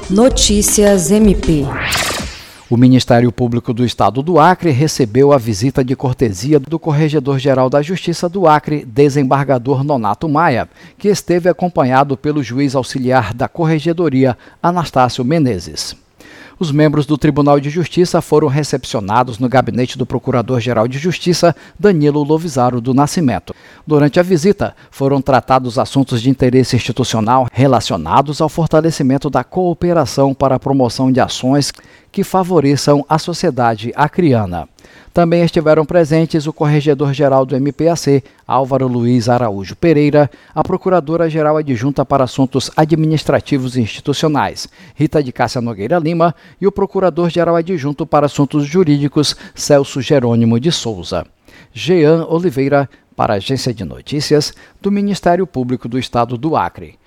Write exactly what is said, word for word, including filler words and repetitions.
Notícias M P. O Ministério Público do Estado do Acre recebeu a visita de cortesia do Corregedor-Geral da Justiça do Acre, desembargador Nonato Maia, que esteve acompanhado pelo juiz auxiliar da Corregedoria, Anastácio Menezes. Os membros do Tribunal de Justiça foram recepcionados no gabinete do Procurador-Geral de Justiça, Danilo Lovisaro do Nascimento. Durante a visita, foram tratados assuntos de interesse institucional relacionados ao fortalecimento da cooperação para a promoção de ações que favoreçam a sociedade acreana. Também estiveram presentes o Corregedor-Geral do M P A C, Álvaro Luiz Araújo Pereira, a Procuradora-Geral Adjunta para Assuntos Administrativos e Institucionais, Rita de Cássia Nogueira Lima, e o Procurador-Geral Adjunto para Assuntos Jurídicos, Celso Jerônimo de Souza. Jean Oliveira, para a Agência de Notícias do Ministério Público do Estado do Acre.